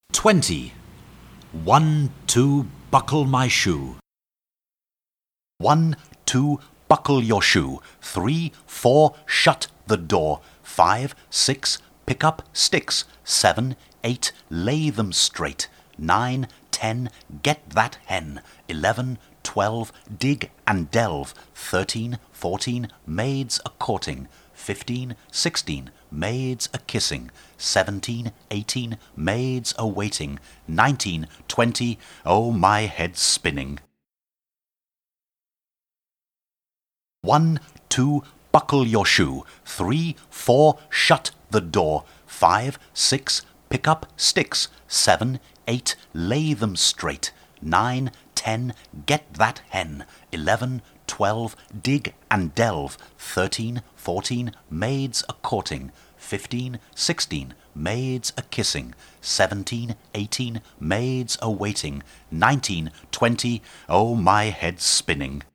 20. 1, 2, buckle my shoe. 1, 2, buckle your shoe. 3, 4, shut the door. 5, 6, pick up sticks. 7, 8, lay them straight. 9, 10, get that hen. 11, 12, dig and delve. 13, 14, maids a-courting. 15, 16, maids a-kissing. 17, 18, maids a-waiting. 19, 20, oh, my head's spinning. 1, 2, buckle your shoe. 3, 4, shut the door. 5, 6, pick up sticks. 7, 8, lay them straight. 9, 10, get that hen. 11, 12, dig and delve. 13, 14, maids a-courting. 15, 16, maids a-kissing. 17, 18, maids a-waiting. 19, 20, oh, my head's spinning.